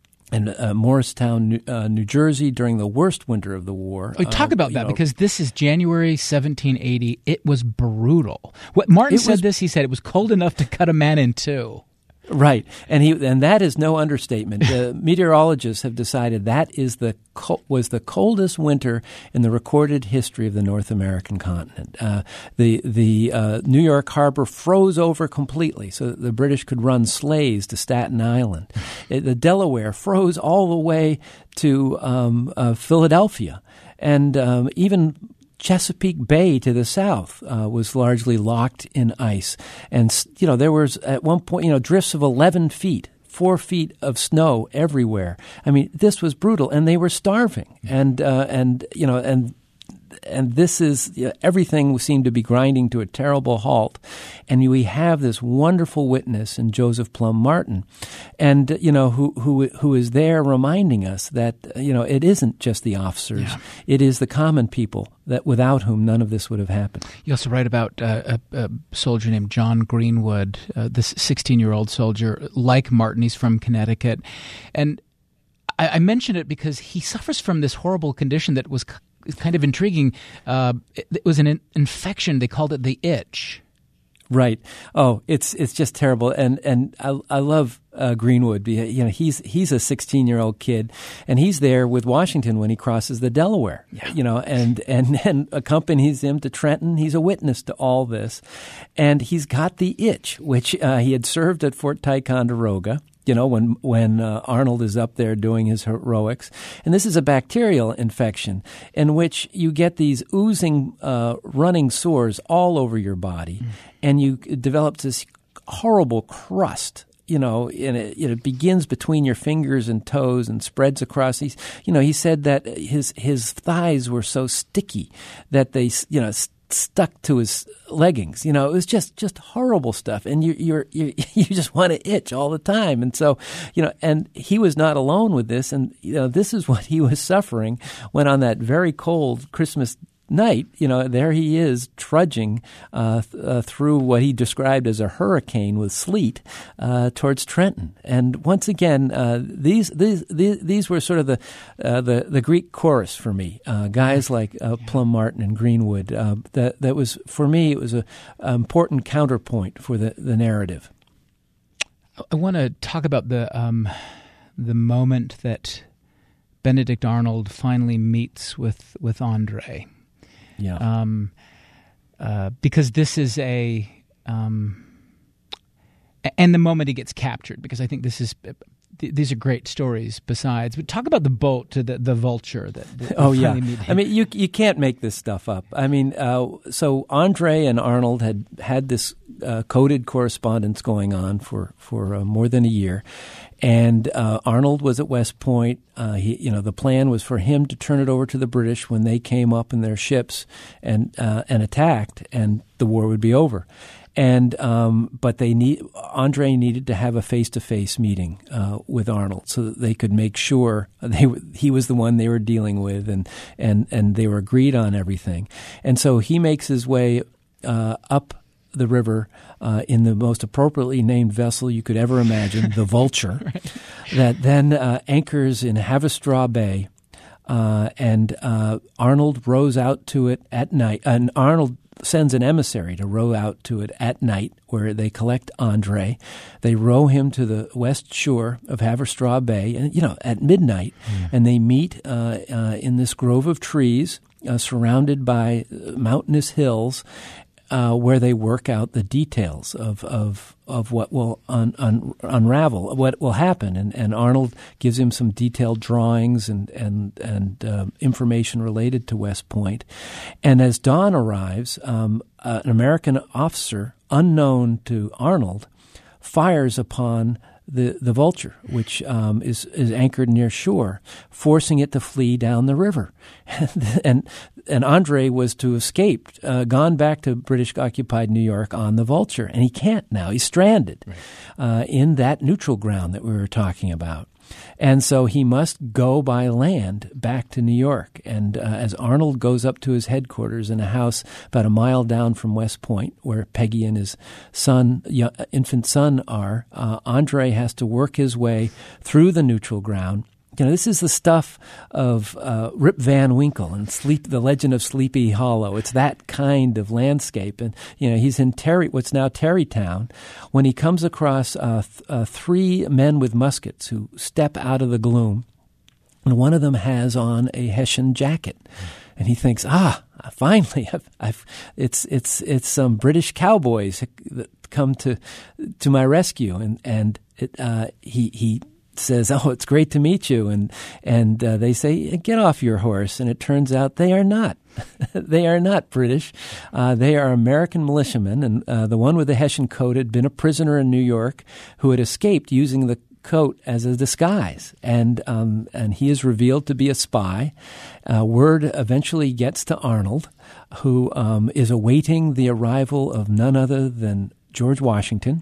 in uh, Morristown, New, uh, New Jersey, during the worst winter of the war.
Oh, talk
uh,
about that,
know,
because this is January seventeen eighty. It was brutal. What Martin said
was,
this, he said it was cold enough to cut a man in two.
Right, and he and that is no understatement. The meteorologists have decided that is the co- was the coldest winter in the recorded history of the North American continent. Uh, the the uh, New York harbor froze over completely, so that the British could run sleighs to Staten Island. It, the Delaware froze all the way to um, uh, Philadelphia, and um, even Chesapeake Bay to the south uh, was largely locked in ice. And, you know, there was at one point, you know, drifts of eleven feet, four feet of snow everywhere. I mean, this was brutal, and they were starving. And, uh, and you know, and and this is, you know, everything seemed to be grinding to a terrible halt. And we have this wonderful witness in Joseph Plum Martin, and, you know, who who who is there reminding us that, you know, it isn't just the officers. Yeah. It is the common people that without whom none of this would have happened.
You also write about uh, a, a soldier named John Greenwood, uh, this sixteen-year-old soldier, like Martin. He's from Connecticut. And I, I mention it because he suffers from this horrible condition that was kind of intriguing. Uh, it, it was an in- infection. They called it the itch.
Right. Oh, it's it's just terrible. And and I I love uh, Greenwood. You know, he's he's a sixteen-year-old kid, and he's there with Washington when he crosses the Delaware.
Yeah. You
know, and and and accompanies him to Trenton. He's a witness to all this, and he's got the itch, which uh, he had served at Fort Ticonderoga. You know, when when uh, Arnold is up there doing his heroics. And this is a bacterial infection in which you get these oozing, uh, running sores all over your body, mm. and you develop this horrible crust. You know, and it, it begins between your fingers and toes and spreads across these. You know, he said that his his thighs were so sticky that they, you know, st- stuck to his leggings. You know, it was just, just horrible stuff. And you, you're, you, you just want to itch all the time. And so, you know, and he was not alone with this. And, you know, this is what he was suffering when on that very cold Christmas night, you know, there he is trudging uh, th- uh, through what he described as a hurricane with sleet uh, towards Trenton. And once again, uh, these, these these these were sort of the uh, the, the Greek chorus for me. Uh, guys like uh, Plum Martin and Greenwood. Uh, that that was for me. It was a, a important counterpoint for the, the narrative.
I want to talk about the um, the moment that Benedict Arnold finally meets with with Andre.
Yeah.
Um, uh, because this is a, um, and the moment he gets captured, because I think this is, th- these are great stories besides. But talk about the boat to the, the vulture that, that
oh, yeah.
meet him.
I mean, you you can't make this stuff up. I mean, uh, so Andre and Arnold had had this uh, coded correspondence going on for, for uh, more than a year. And uh, Arnold was at West Point. Uh, he, you know, the plan was for him to turn it over to the British when they came up in their ships and uh, and attacked, and the war would be over. And um, but they need Andre needed to have a face-to-face meeting uh, with Arnold so that they could make sure they he was the one they were dealing with, and and and they were agreed on everything. And so he makes his way uh, up the river uh, in the most appropriately named vessel you could ever imagine, the Vulture, right. that then uh, anchors in Haverstraw Bay, uh, and uh, Arnold rows out to it at night. And Arnold sends an emissary to row out to it at night, where they collect Andre. They row him to the west shore of Haverstraw Bay, and you know, at midnight, mm. and they meet uh, uh, in this grove of trees, uh, surrounded by mountainous hills. Uh, where they work out the details of of, of what will un, un, unravel, what will happen, and, and Arnold gives him some detailed drawings and and and uh, information related to West Point. And as dawn arrives, um, uh, an American officer unknown to Arnold fires upon the the Vulture, which um, is is anchored near shore, forcing it to flee down the river, and and, and Andre was to escape, uh, gone back to British occupied New York on the Vulture, and he can't now. He's stranded right. uh, in that neutral ground that we were talking about. And so he must go by land back to New York. And uh, as Arnold goes up to his headquarters in a house about a mile down from West Point, where Peggy and his son, young, infant son are, uh, Andre has to work his way through the neutral ground. You know, this is the stuff of uh, Rip Van Winkle and Sleep, The Legend of Sleepy Hollow. It's that kind of landscape. And, you know, he's in Terry, what's now Terrytown, when he comes across uh, th- uh, three men with muskets who step out of the gloom. And one of them has on a Hessian jacket. And he thinks, ah, finally, I've, I've, it's it's it's some British cowboys that come to to my rescue. And, and it, uh, he he... says, "Oh, it's great to meet you," and and uh, they say, "Get off your horse." And it turns out they are not. They are not British. Uh, they are American militiamen, and uh, the one with the Hessian coat had been a prisoner in New York who had escaped using the coat as a disguise, and um, and he is revealed to be a spy. Uh, word eventually gets to Arnold, who um, is awaiting the arrival of none other than George Washington,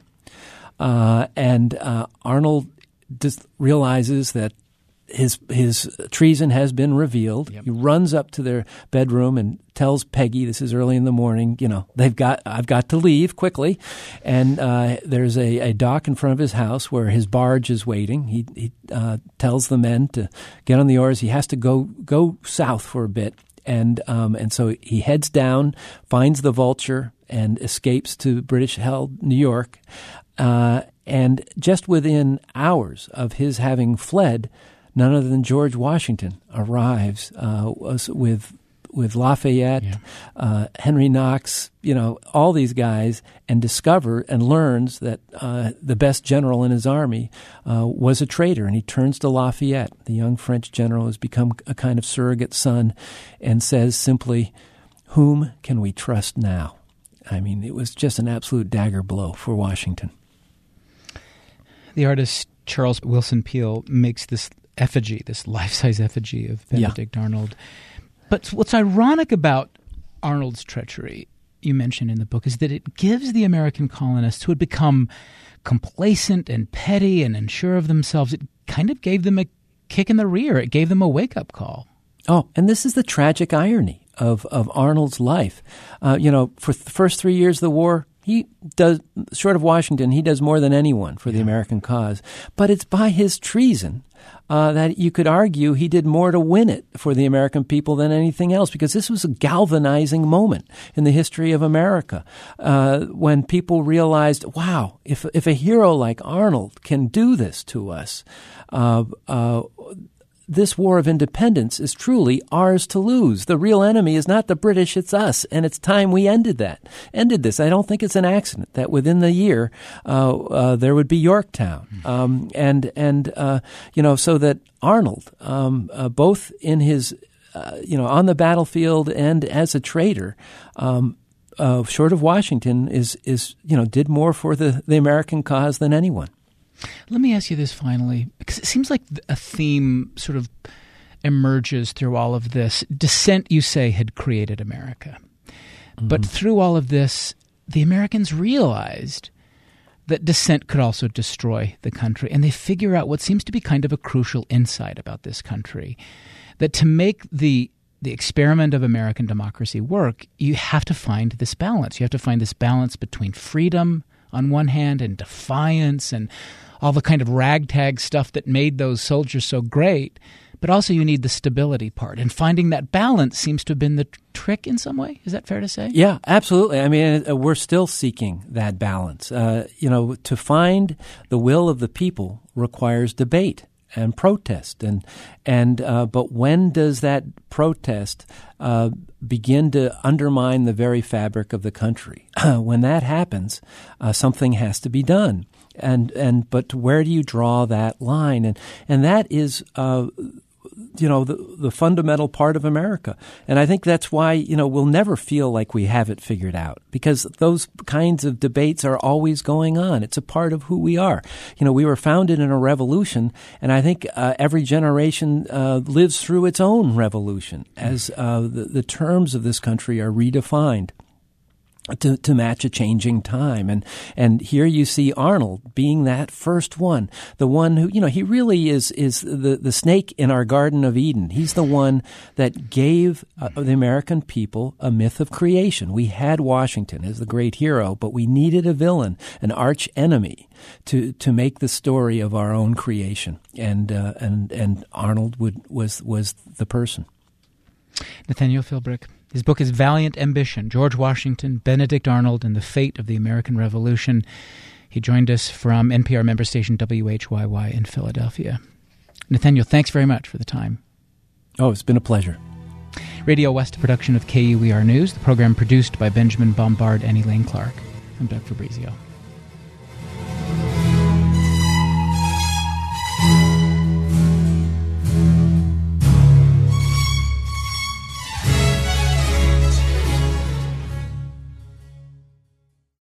uh, and uh, Arnold just realizes that his his treason has been revealed. Yep. He runs up to their bedroom and tells Peggy, this is early in the morning, you know, they've got I've got to leave quickly. And uh, there's a, a dock in front of his house where his barge is waiting. He he uh, tells the men to get on the oars. He has to go go south for a bit. And um, and so he heads down, finds the Vulture, and escapes to British-held New York. Uh, and just within hours of his having fled, none other than George Washington arrives uh, with with Lafayette, yeah. uh, Henry Knox, you know, all these guys, and discover and learns that uh, the best general in his army uh, was a traitor, and he turns to Lafayette. The young French general has become a kind of surrogate son, and says simply, "Whom can we trust now?" I mean, it was just an absolute dagger blow for Washington.
The artist Charles Wilson Peale makes this effigy, this life-size effigy of Benedict yeah. Arnold. But what's ironic about Arnold's treachery, you mentioned in the book, is that it gives the American colonists who had become complacent and petty and unsure of themselves, it kind of gave them a kick in the rear. It gave them a wake-up call.
Oh, and this is the tragic irony of, of Arnold's life. Uh, you know, for the first three years of the war, he does, short of Washington, he does more than anyone for the American cause. But it's by his treason uh, that you could argue he did more to win it for the American people than anything else, because this was a galvanizing moment in the history of America uh, when people realized, wow, if if a hero like Arnold can do this to us, uh, uh, this war of independence is truly ours to lose. The real enemy is not the British, it's us, and it's time we ended that, ended this. I don't think it's an accident that within the year uh, uh, there would be Yorktown, um, and and uh, you know, so that Arnold, um, uh, both in his, uh, you know, on the battlefield and as a traitor, um, uh, short of Washington, is is you know did more for the, the American cause than anyone.
Let me ask you this finally, because it seems like a theme sort of emerges through all of this. Dissent, you say, had created America. Mm-hmm. But through all of this, the Americans realized that dissent could also destroy the country. And they figure out what seems to be kind of a crucial insight about this country, that to make the the experiment of American democracy work, you have to find this balance. You have to find this balance between freedom on one hand and defiance and all the kind of ragtag stuff that made those soldiers so great. But also you need the stability part. And finding that balance seems to have been the t- trick in some way. Is that fair to say?
Yeah, absolutely. I mean, we're still seeking that balance. Uh, you know, to find the will of the people requires debate and protest. And and uh, but when does that protest uh, begin to undermine the very fabric of the country? When that happens, uh, something has to be done. And and but where do you draw that line? And and that is, uh, you know, the the fundamental part of America. And I think that's why, you know, we'll never feel like we have it figured out, because those kinds of debates are always going on. It's a part of who we are. You know, we were founded in a revolution, and I think uh, every generation uh, lives through its own revolution as uh, the, the terms of this country are redefined to, to match a changing time. And, and here you see Arnold being that first one, the one who, you know, he really is, is the, the snake in our Garden of Eden. He's the one that gave uh, the American people a myth of creation. We had Washington as the great hero, but we needed a villain, an arch enemy to, to make the story of our own creation. And, uh, and, and Arnold would, was, was the person.
Nathaniel Philbrick. His book is Valiant Ambition, George Washington, Benedict Arnold, and the Fate of the American Revolution. He joined us from N P R member station W H Y Y in Philadelphia. Nathaniel, thanks very much for the time.
Oh, it's been a pleasure.
Radio West production of K U E R News, the program produced by Benjamin Bombard and Elaine Clark. I'm Doug Fabrizio.